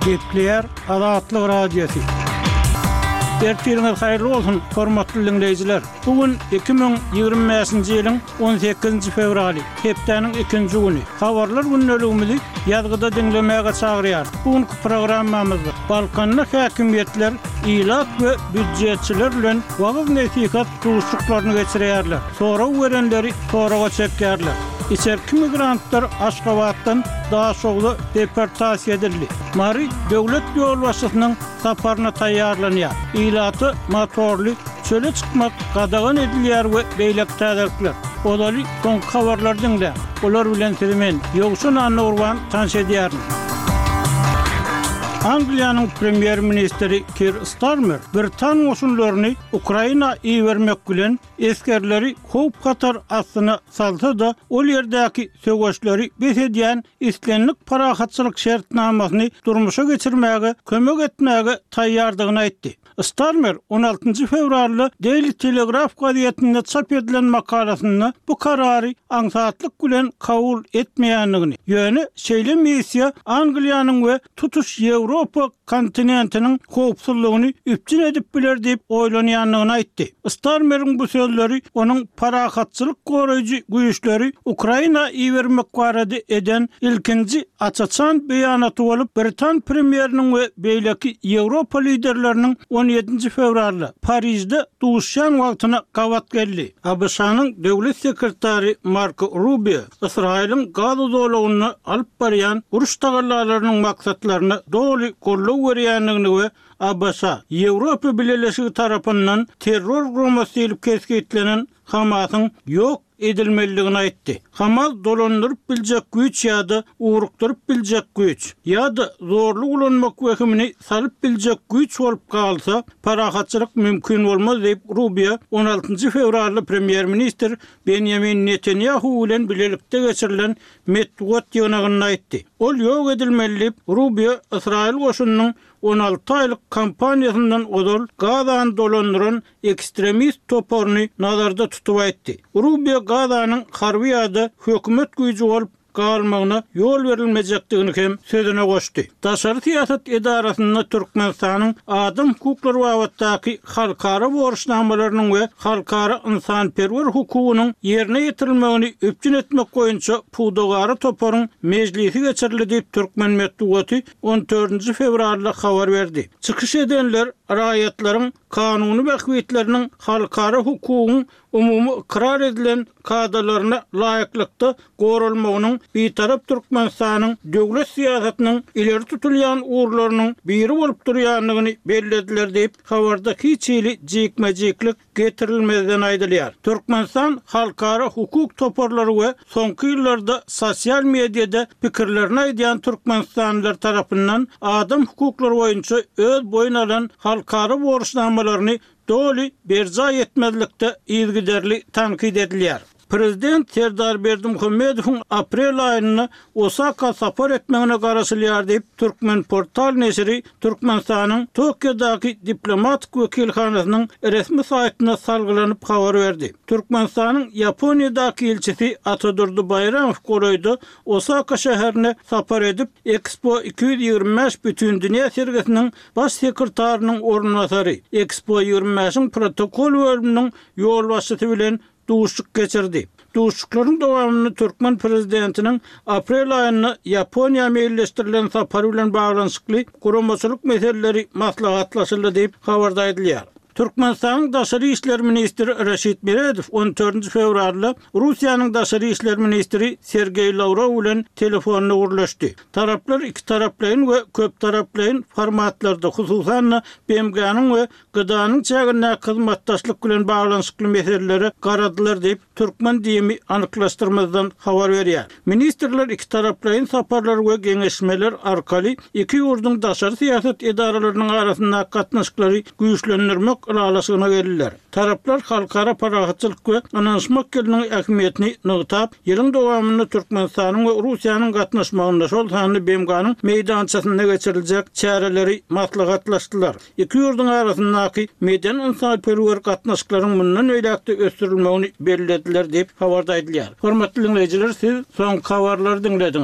Kepler Azatlyk Radiosu. Ertiriniz hayırlı olsun, hormatly dinleyijiler. Bugün 2025-nji ýylyň 18 fevraly, hepdeniň 2-nji güni. Habarlar günnäligimizi ýazgyda dinlemäge çagyrýar. Bugünkü programmamyzda Balkanly häkimetler ilat we büdjetçiler bilen wagtyk nesihat duruşuklaryny geçirýärler. Sonra werenleri soraga çekýärler. İçerki migrantlar Aşgabatdan daha şogly deportasiýa edildi. Mari döwlet ýol başçysynyň saparyna taýýarlanýar. İlatı motorly çöle çykmak gadagan edilýär we beýlek täzekler. Olary soň habarlardan da olar bilen sizimen ýogşun anny urban tanış edýärin. Angliýanyň premier ministri Keir Starmer Britan goşunlaryny Ukraina iýermek bilen eskerleri howp gatar astyna salsa da ol ýerdäki söwgeçleri besedýän islenlik parahatçylyk şertnamasyny durmuşa geçirmäge kömek etmäge taýýardygyny aýtdy. Starmer 16 fevralda Daily Telegraph gazetinde çap edilen makalasyny bu karary aňsatlyk bilen kabul etmeýändigini, ýöne şeýle missiýa Angliýanyň we tutuş Ýewropa kontinentiniň howpsuzlygyny üpçün edip biler diýip oýlanýandygyny aýtdy. Starmer'in bu sözleri onuň parahatçylyk goraýjy güýçleri Ukraina iýermek barada eden ilkinji açaçan beýanaty bolup Britan premieriniň we beýleki Ýewropa liderleriniň 17 fevralda Parisde duşan wagtyna gawat geldi. ABŞ-nyň döwlet sekretary Marco Rubio Israýlyň Gaza dolagyny alyp barýan uruş tagallarlarynyň maksatlaryny doly gollaw berýändigini we ABŞ Ýewropa Birleşigi tarapyndan terror gurulmasy diýilip kesgitlenen Hamasyň ýok edilmeligini aýtdy. Hamas dolandyryp biljek güýç ýa-da ugrukdyryp biljek güýç ýa-da zorluk ulanmak wekimini salyp biljek güýç bolup galsa parahatçylyk mümkin bolmaz diýip Rubio 16 fevralda premier minister Benjamin Netanyahu bilen bilelikde geçirilen medeniýet ýygynyny aýtdy. Ol ýok edilmeli. Rubio Israýil goşunynyň 16 aylyk kampaniýasyndan odol Gazany dolandyran ekstremist toporny nazarda tutup aýtdy. Rubio Gazanyň harby ýa-da hökümet güýji bolup galmagyna ýol berilmejekdigini hem sözüne goşdy. Daşary siýasat edarasyna Türkmenistanyň adam hukuklary babatdaky halkara borçnamalarynyň we halkara ynsanperwer hukugynyň ýerine ýetirilmegini öpçün etmek goýunça pudogary toporyň mejlisi geçirildi diýip Türkmen medeniýeti 14 fevralda habar berdi. Çykyş edenler raýatlaryň kanuny we hüquqlarynyň halkara hukugyň umumy ikrar edilen kadalaryna laýyklykda gorulmagynyň betarap Türkmenistanyň döwlet siýasatynyň ileri tutulýan uğurlarynyň biri bolup durýanlygyny bellädiler diýip habarda hiçili jikmejiklik getirilmeden aýdylýar. Türkmenistan halkara hukuk toporlary we soňky ýyllarda sosial mediada pikirlerini aýdýan türkmenistanlylar tarapyndan adam hukuklary boýunça öz boýuna alan halkara borçnamalaryny doly berza etmezlikde ilgiderli tankid edilýär. Prezident Serdar Berdimuhammedowyň aprel aýyny Osaka sapar etmegine garaşylýar diýip Türkmen portal neşri Türkmenistanyň Tokyodaky diplomatik wekilhanasynyň resmi saýtyna salgylanyp habar berdi. Türkmenistanyň Ýaponiýadaky elçisi Atadurdy Bayramow goraýdy Osaka şäherine sapar edip Expo 225 bütün dünýä sergisiniň baş sekretarynyň ornunasary Expo 25-iň protokol bölüminiň ýol başçysy bilen duşuk geçirdi. Duşuklaryň dowamyny Türkmen prezidentiniň aprel aýyna Ýaponiýa meýilleşdirilen sapary bilen baglanyşykly guramaçylyk meseleleri maslahatlaşyldy diýip habarda edilýär. Türkmenistanyň daşary işler ministri Reşit Meredow 14 fevralda Russiýanyň daşary işler ministri Sergey Lavrov bilen telefonda gurlaşdy. Taraplar iki taraplaýyn we köp taraplaýyn formatlarda hususan BMG-nyň we GDA-nyň çägine hyzmatdaşlyk bilen baglanyşykly meseleleri garadylar diýip Türkmen diýimi anyklaşdyrmazdan habar berýär. Ministrler iki taraplaýyn saparlar we geňeşmeler arkaly iki ýurduň daşary siýasat edaralarynyň arasynda gatnaşyklary güýçlendirmek aralaşygyna geldiler. Taraplar halkara parahatçylyk we anlaşmak geliniň ähmiýetini nygtap, ýylyň dowamyny Türkmenistanyň we Russiýanyň gatnaşmagynda şol sany BMG-nyň meýdançasynda geçiriljek çäreleri maslahatlaşdylar. Iki ýurduň arasyndaky meden ynsanperwer gatnaşyklaryň mundan öýlekde ösdürilmegini bellädiler diýip habarda edilýär. Hormatly dinleýijiler, siz soň habarlary dinlediniz.